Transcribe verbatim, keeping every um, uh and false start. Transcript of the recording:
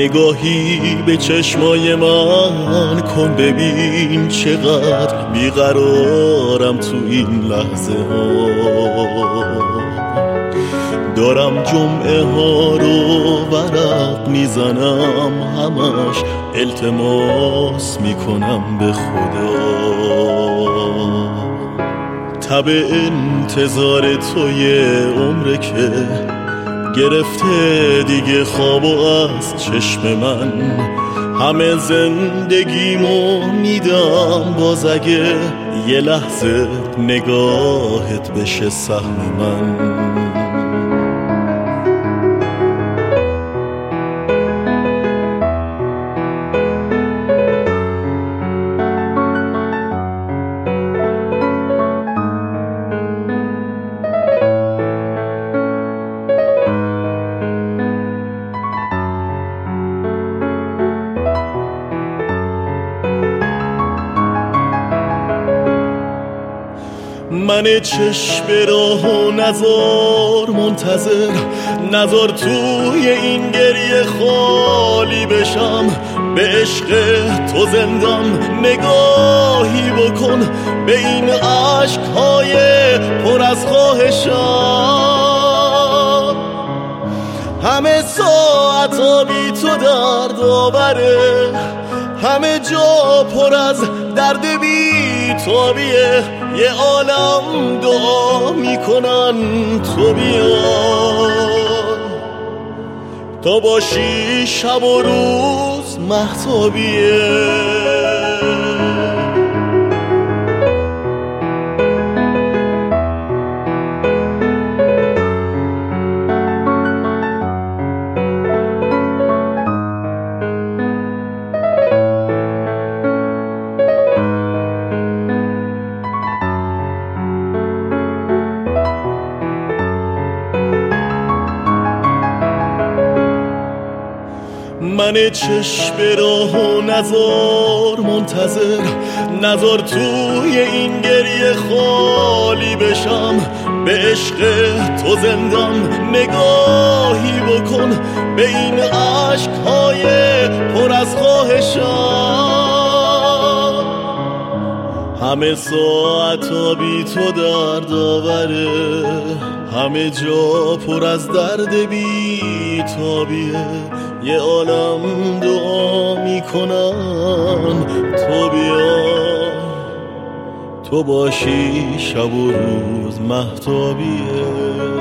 نگاهی به چشمای من کن، ببین چقدر بیقرارم تو این لحظه ها. دارم جمعه ها رو ورق میزنم، همش التماس میکنم به خدا. تب انتظار توی عمره که گرفته دیگه خوابو از چشم من. همه زندگیمو میدم باز اگه یه لحظه نگاهت بشه سهم من. من چشم راه و نزار منتظر، نزار توی این گریه خالی بشم. به عشق تو زندم نگاهی بکن، به این عشقهای پر از خواهشم. همه ساعتا بی تو درد آوره، همه جا پر از درد بی تابیه. یه عالم دعا میکنن تو بیا، تا باشی شب و روز مهتابیه. من چشم راه و نزار منتظر، نزار توی این گریه خالی بشم. به عشق تو زندم نگاهی بکن، به این عشقهای پر از خواهشم. همه ساعتا بی تو درد آوره، همه جا پر از درد بی تابیه. یه عالم دعا میکنن تو بیا، تو باشی شب و روز مهتابیه.